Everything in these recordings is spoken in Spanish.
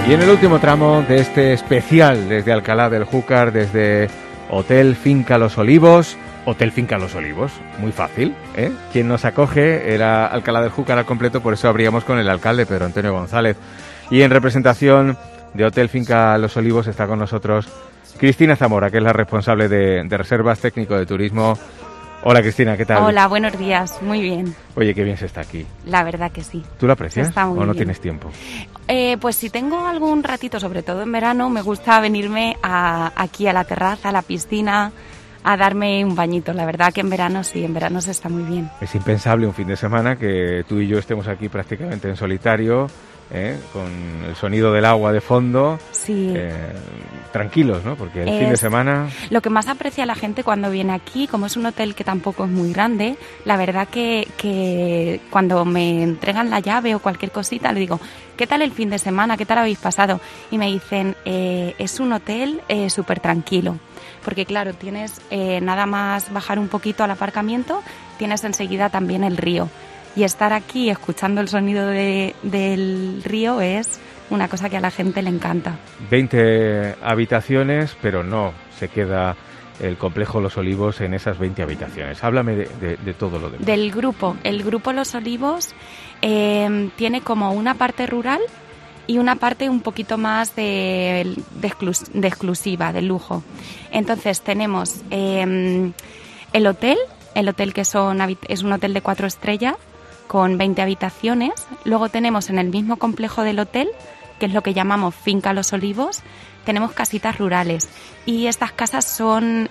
Y en el último tramo de este especial desde Alcalá del Júcar, desde Hotel Finca Los Olivos, muy fácil, ¿eh? Quien nos acoge era Alcalá del Júcar al completo, por eso abríamos con el alcalde Pedro Antonio González. Y en representación de Hotel Finca Los Olivos está con nosotros Cristina Zamora, que es la responsable de reservas, técnico de turismo. Hola Cristina, ¿qué tal? Hola, buenos días, muy bien. Oye, qué bien se está aquí. La verdad que sí. ¿Tú lo aprecias Está muy o no bien. tienes tiempo? Pues si tengo algún ratito, sobre todo en verano, me gusta venirme aquí a la terraza, a la piscina, a darme un bañito. La verdad que en verano sí, en verano se está muy bien. Es impensable un fin de semana que tú y yo estemos aquí prácticamente en solitario, con el sonido del agua de fondo, Sí. Tranquilos, ¿no? Porque el fin de semana... Lo que más aprecia la gente cuando viene aquí, como es un hotel que tampoco es muy grande, la verdad que cuando me entregan la llave o cualquier cosita, le digo, ¿qué tal el fin de semana? ¿Qué tal habéis pasado? Y me dicen, es un hotel súper tranquilo. Porque claro, tienes nada más bajar un poquito al aparcamiento, tienes enseguida también el río. Y estar aquí escuchando el sonido del río es una cosa que a la gente le encanta. 20 habitaciones, pero no se queda el complejo Los Olivos en esas 20 habitaciones. Háblame de todo lo demás. Del grupo. El grupo Los Olivos tiene como una parte rural y una parte un poquito más de exclusiva, de lujo. Entonces tenemos el hotel que es un hotel de 4 estrellas con 20 habitaciones. Luego tenemos en el mismo complejo del hotel, que es lo que llamamos Finca Los Olivos, tenemos casitas rurales. Y estas casas son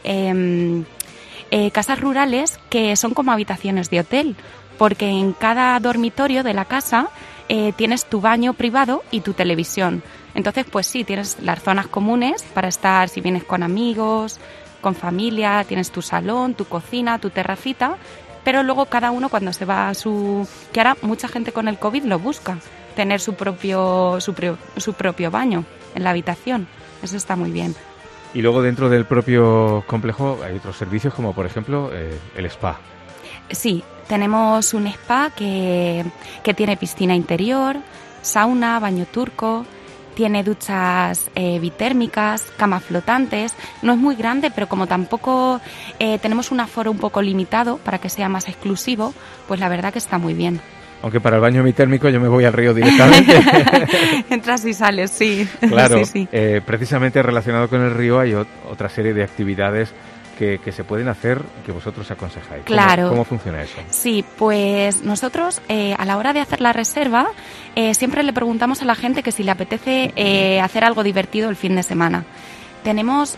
casas rurales que son como habitaciones de hotel, porque en cada dormitorio de la casa tienes tu baño privado y tu televisión. Entonces, pues sí, tienes las zonas comunes para estar, si vienes con amigos, con familia, tienes tu salón, tu cocina, tu terracita, pero luego cada uno cuando se va a que ahora mucha gente con el COVID lo busca, tener su propio baño en la habitación. Eso está muy bien. Y luego dentro del propio complejo hay otros servicios como por ejemplo el spa. Sí, tenemos un spa que tiene piscina interior, sauna, baño turco, tiene duchas bitérmicas, camas flotantes. No es muy grande, pero como tampoco tenemos un aforo un poco limitado para que sea más exclusivo, pues la verdad que está muy bien. Aunque para el baño bitérmico yo me voy al río directamente. Entras y sales, sí. Claro, sí. Precisamente relacionado con el río hay otra serie de actividades que se pueden hacer que vosotros aconsejáis. Claro. ¿Cómo funciona eso? Sí, pues nosotros a la hora de hacer la reserva siempre le preguntamos a la gente que si le apetece hacer algo divertido el fin de semana. Tenemos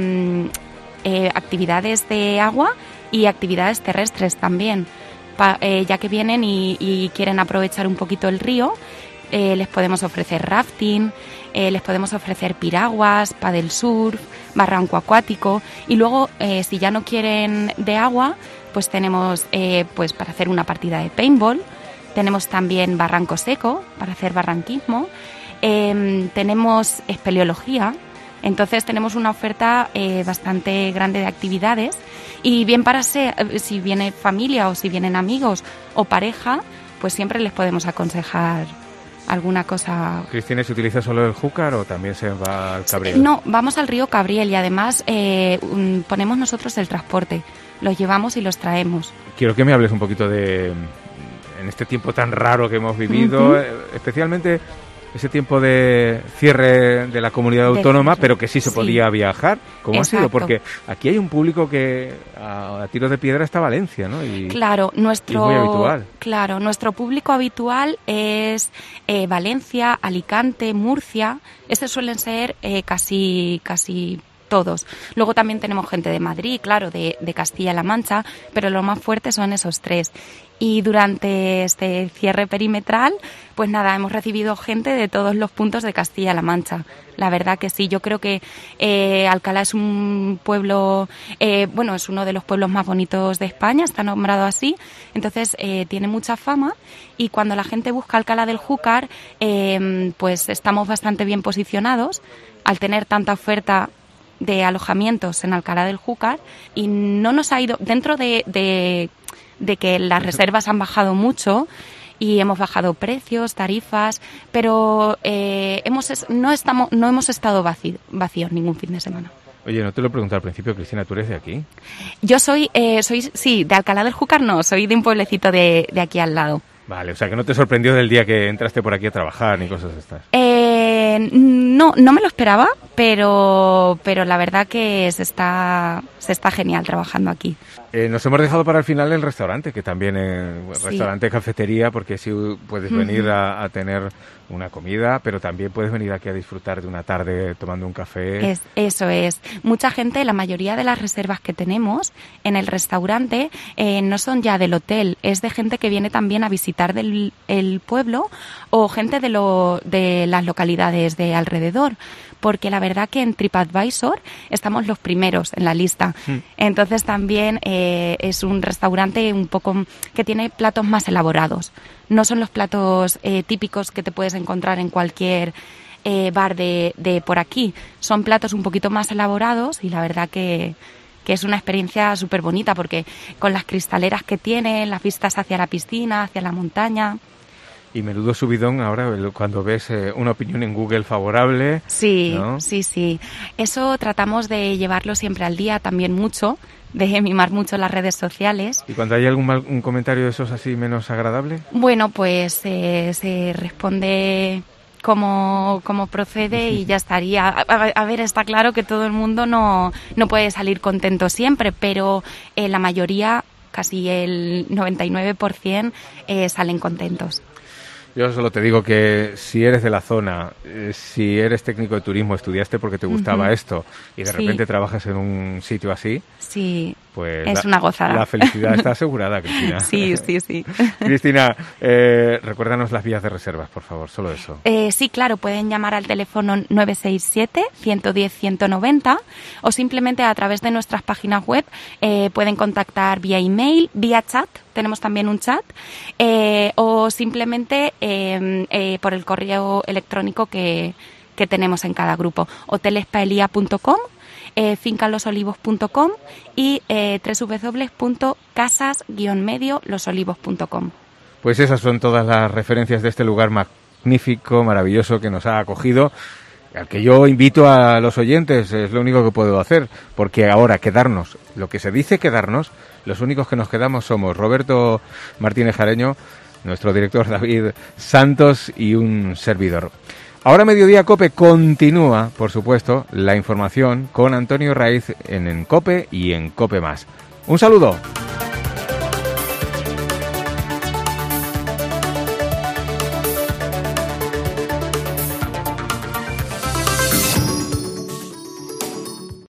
actividades de agua y actividades terrestres también, ya que vienen y quieren aprovechar un poquito el río. Les podemos ofrecer rafting, les podemos ofrecer piraguas, paddle surf, barranco acuático, y luego si ya no quieren de agua, pues tenemos pues para hacer una partida de paintball, tenemos también barranco seco para hacer barranquismo, tenemos espeleología. Entonces tenemos una oferta bastante grande de actividades y bien para si viene familia o si vienen amigos o pareja, pues siempre les podemos aconsejar alguna cosa. Cristina, ¿se utiliza solo el Júcar o también se va al Cabriel? No, vamos al río Cabriel y además ponemos nosotros el transporte, los llevamos y los traemos. Quiero que me hables un poquito en este tiempo tan raro que hemos vivido, especialmente ese tiempo de cierre de la comunidad autónoma, pero que sí se podía viajar. ¿Cómo ha sido? Porque aquí hay un público que a tiro de piedra está Valencia, ¿no? Claro, y es muy habitual. Claro, nuestro público habitual es Valencia, Alicante, Murcia. Esos suelen ser casi todos. Luego también tenemos gente de Madrid, claro, de Castilla-La Mancha, pero lo más fuerte son esos tres. Y durante este cierre perimetral, pues nada, hemos recibido gente de todos los puntos de Castilla-La Mancha. La verdad que sí, yo creo que Alcalá es un pueblo, es uno de los pueblos más bonitos de España, está nombrado así, entonces tiene mucha fama y cuando la gente busca Alcalá del Júcar, pues estamos bastante bien posicionados al tener tanta oferta de alojamientos en Alcalá del Júcar y no nos ha ido, dentro de que las reservas han bajado mucho y hemos bajado precios, tarifas, pero no hemos estado vacíos ningún fin de semana. Oye, no te lo he preguntado al principio, Cristina, ¿tú eres de aquí? Yo soy, sí, de Alcalá del Júcar no, soy de un pueblecito de aquí al lado. Vale, o sea que no te sorprendió del día que entraste por aquí a trabajar ni cosas de estas. No me lo esperaba, pero la verdad que se está genial trabajando aquí. Nos hemos dejado para el final el restaurante, que también es Sí. restaurante, cafetería, porque sí puedes venir a tener una comida, pero también puedes venir aquí a disfrutar de una tarde tomando un café. Eso es. Mucha gente, la mayoría de las reservas que tenemos en el restaurante no son ya del hotel, es de gente que viene también a visitar el pueblo o gente de las localidades de alrededor, porque la verdad que en TripAdvisor estamos los primeros en la lista. Entonces también es un restaurante un poco que tiene platos más elaborados. No son los platos típicos que te puedes encontrar en cualquier bar de por aquí. Son platos un poquito más elaborados y la verdad que es una experiencia súper bonita porque con las cristaleras que tienen, las vistas hacia la piscina, hacia la montaña. Y menudo subidón ahora cuando ves una opinión en Google favorable. Sí, ¿no? sí. Eso tratamos de llevarlo siempre al día también mucho, de mimar mucho las redes sociales. ¿Y cuando hay un comentario de esos así menos agradable? Bueno, pues se responde como procede y ya estaría. A ver, está claro que todo el mundo no puede salir contento siempre, pero la mayoría, casi el 99%, salen contentos. Yo solo te digo que si eres de la zona, si eres técnico de turismo, estudiaste porque te gustaba esto y de repente trabajas en un sitio así, sí, pues es una gozada. La felicidad está asegurada, Cristina. Sí. Cristina, recuérdanos las vías de reservas, por favor, solo eso. Sí, claro, pueden llamar al teléfono 967-110-190 o simplemente a través de nuestras páginas web pueden contactar vía email, vía chat, tenemos también un chat, o simplemente por el correo electrónico que tenemos en cada grupo, hotelespaelia.com, fincalosolivos.com y www.casas-losolivos.com. Pues esas son todas las referencias de este lugar magnífico, maravilloso que nos ha acogido, al que yo invito a los oyentes, es lo único que puedo hacer, porque ahora quedarnos, lo que se dice quedarnos, los únicos que nos quedamos somos Roberto Martínez Jareño, nuestro director David Santos y un servidor. Ahora Mediodía COPE continúa, por supuesto, la información con Antonio Raiz en COPE y en COPE+. Un saludo.